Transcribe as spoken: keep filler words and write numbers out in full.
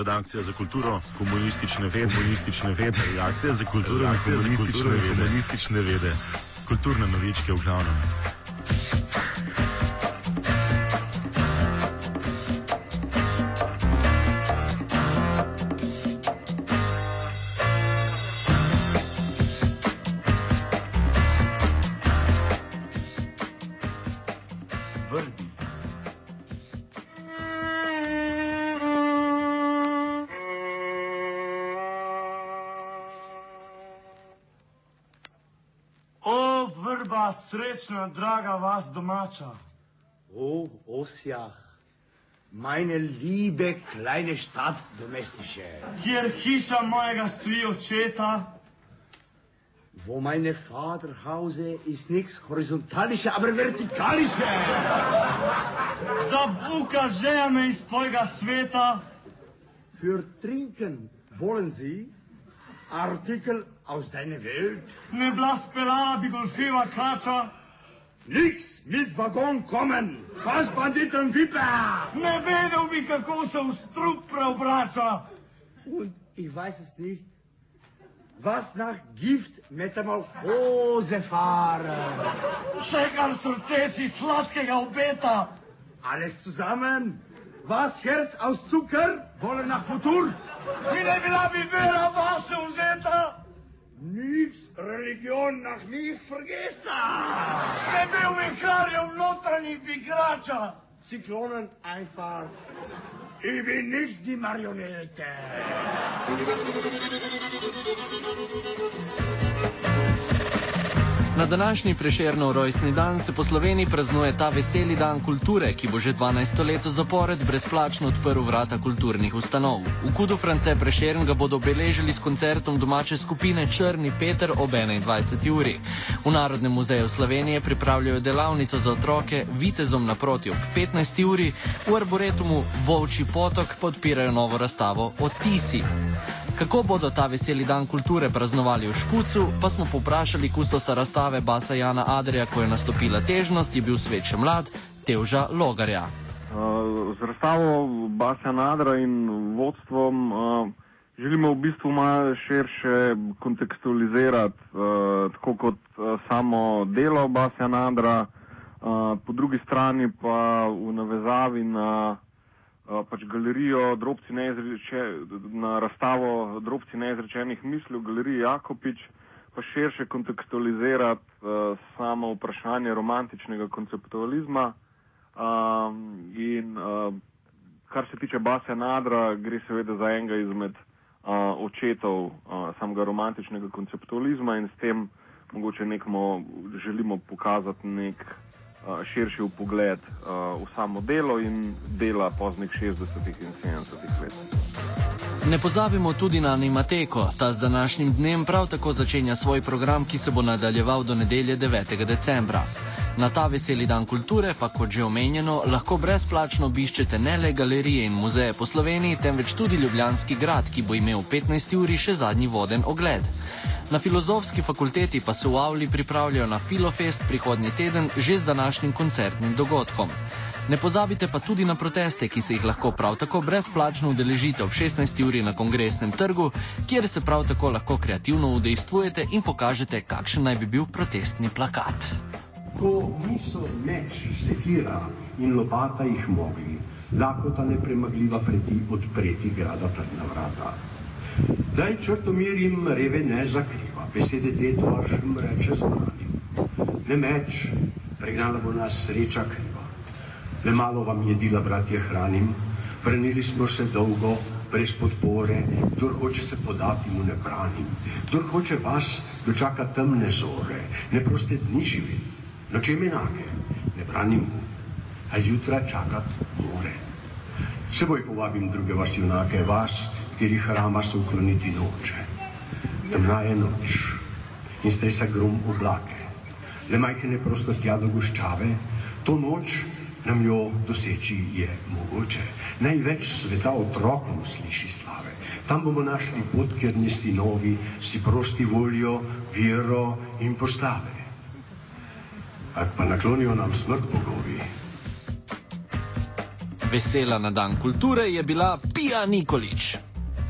Redakcija za kulturo, komunistične vede, komunistične vede, reakcija za kulturo, reakcija za kulturo, komunistične vede, kulturne novičke v glavnem. Srečna, draga vas domača. O, Osjah, meine liebe kleine Stadt domestische. Kjer hiša mojega stoji očeta. Wo meine Vaterhause ist nichts horizontalische, aber vertikalische. Da buka žeja me iz tvojega sveta. Für trinken wollen Sie Artikel aus deiner Welt? Ne bila spelala bi golfiva kača. Nix mit Waggon kommen! Was Banditen Viper! Ne vedel bi, kako se v strup preobrača. Und ich weiß es nicht, was nach Giftmetamorphose fahren. Vse, kar srce si sladkega obeta. Alles zusammen? Was Herz aus Zucker wollen nach Futur? Mi ne bila bi vera vase vzeta. Nix Religion nach mich vergessen. Ne bil viharjev notranjih igrača. Zyklonen einfach. Ich bin nicht die Marionette. Na današnji Prešernov rojstni dan se po Sloveniji praznuje ta veseli dan kulture, ki bo že dvanajsto leto zapored brezplačno odprl vrata kulturnih ustanov. V Kudu France Prešern ga bodo obeležili s koncertom domače skupine Črni Peter ob enaindvajseti uri. V Narodnem muzeju Slovenije pripravljajo delavnico za otroke Vitezom naproti ob petnajsti uri, v Arboretumu Volčji potok podpirajo novo razstavo Odtisi. Kako bodo ta veseli dan kulture praznovali v Škucu, pa smo povprašali kustosa razstave Basa Jana Adrija, ko je nastopila težnost, je bil svet še mlad, Tevža Logarja. Uh, z razstavo Basa Jana Adrija in vodstvom uh, želimo v bistvu malo širše kontekstualizirati, uh, tako kot uh, samo delo Basa Jana Adrija, uh, po drugi strani pa v navezavi na pač galerijo drobci neizreče, na razstavo drobci neizrečenih misli v galeriji Jakopič, pa širše kontekstualizirati uh, samo vprašanje romantičnega konceptualizma. Uh, in uh, kar se tiče Basa Jana Adrija, gre seveda za enega izmed uh, očetov uh, samega romantičnega konceptualizma in s tem mogoče nekmo želimo pokazati nek širši vpogled uh, v samo delo in dela poznih šestdesetih in sedemdesetih let. Ne pozabimo tudi na Animateko. Ta z današnjim dnem prav tako začenja svoj program, ki se bo nadaljeval do nedelje devetega decembra. Na ta veseli dan kulture pa, kot že omenjeno, lahko brezplačno obiščete ne le galerije in muzeje po Sloveniji, temveč tudi Ljubljanski grad, ki bo imel v petnajsti uri še zadnji voden ogled. Na Filozofski fakulteti pa se v avli pripravljajo na Filofest prihodnji teden že z današnjim koncertnim dogodkom. Ne pozabite pa tudi na proteste, ki se jih lahko prav tako brezplačno udeležite ob šestnajsti uri na Kongresnem trgu, kjer se prav tako lahko kreativno udejstvujete in pokažete, kakšen naj bi bil protestni plakat. Ko niso meč, sekira in lopata jih mogli, lakota nepremagljiva preti odpreti grada trdna vrata. Daj črtomerim reve ne zakriva, besede te tvaršem reče znanim. Ne meč, pregnala bo nas sreča kriva. Le malo vam jedila, bratje, hranim, branili smo se dolgo, brez podpore, kdor hoče se podati, mu ne branim. Kdor hoče vas, dočaka temne zore, ne proste dni živeti, nočem enake, ne branim mu, a jutra čakat more. Seboj povabim druge vas junake, vas, katerih hrama se ukloniti noče. Temna je noč in stresa grom oblake. Le majhne prosto tja do guščave, to noč nam jo doseči je mogoče. Največ sveta otrokom sliši slave. Tam bomo našli pot, kjer ne sinovi si prosti voljo, vero in postave. Ak pa naklonijo nam smrt bogovi. Vesela na dan kulture je bila Pija Nikolić.